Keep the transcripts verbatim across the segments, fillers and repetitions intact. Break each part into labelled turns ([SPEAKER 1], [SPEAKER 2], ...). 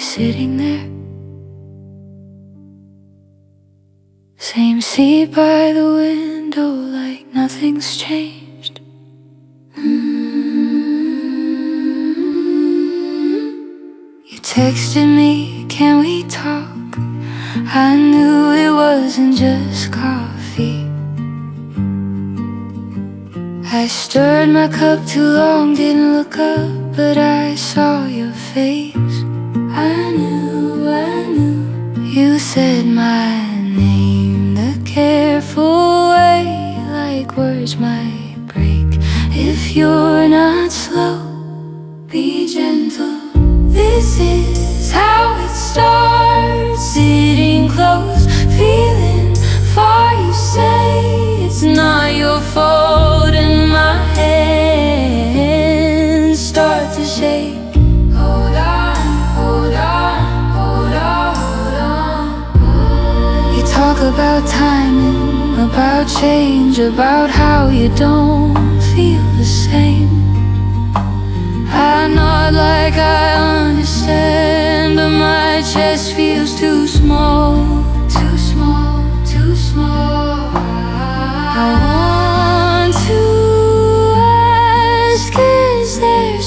[SPEAKER 1] sitting there. Same seat by the window, like nothing's changed. Mm-hmm. You texted me, can we talk? I knew it wasn't just coffee. I stirred my cup too long, didn't look up, but I saw your face. I knew, I knew. You said my name the careful way, like words might break. If you're not slow, be gentle. This is how it starts. Sitting close, feeling far. You say it's not your fault, and my hands start to shake. Hold on, hold on, hold on, hold on. You talk about timing, about change, about how you don't feel the same. I nod like I understand, but my chest feels too small, too small, too small. I want to ask, is there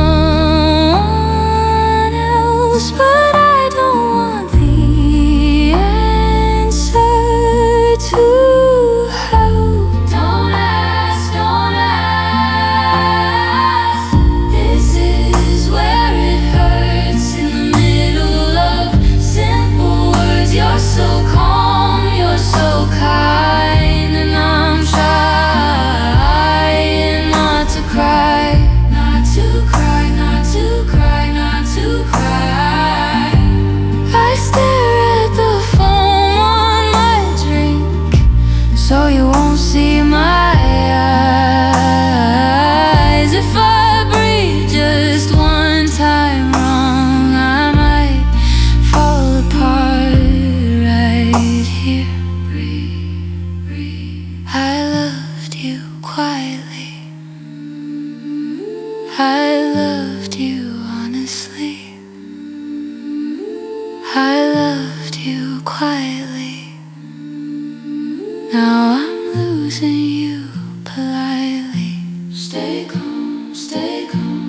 [SPEAKER 1] someone else? But I don't want the answer to help. Don't ask, don't ask. This is where it hurts, in the middle of simple words. You're so calm, you're so kind, and I'm trying not to cry, not to cry, not to cry, not to cry. I stare at the foam on my drink, so you won't see my eyes. If I breathe just one time wrong, I might fall apart right here. Breathe, breathe. I loved you quietly. I loved you honestly. I loved you quietly. Now I'm losing you politely. Stay calm, stay calm.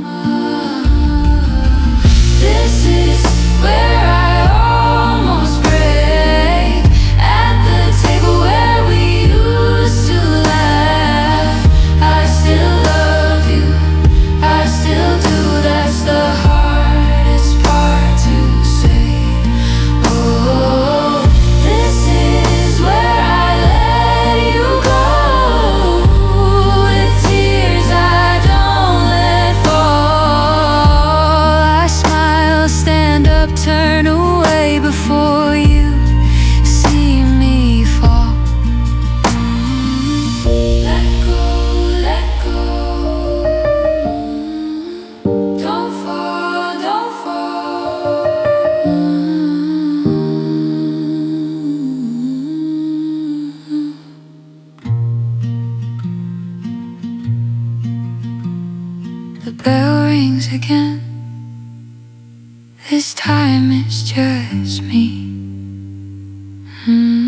[SPEAKER 1] This is where I almost break. At the table where we used to laugh. I still love you, I still do. That's the hardest part to say. Oh, this is where I let you go. With tears I don't let fall. I smile, stand up, turn away before you see me fall. Let go, let go. Don't fall, don't fall. The bell rings again. This time it's just me. Hmm.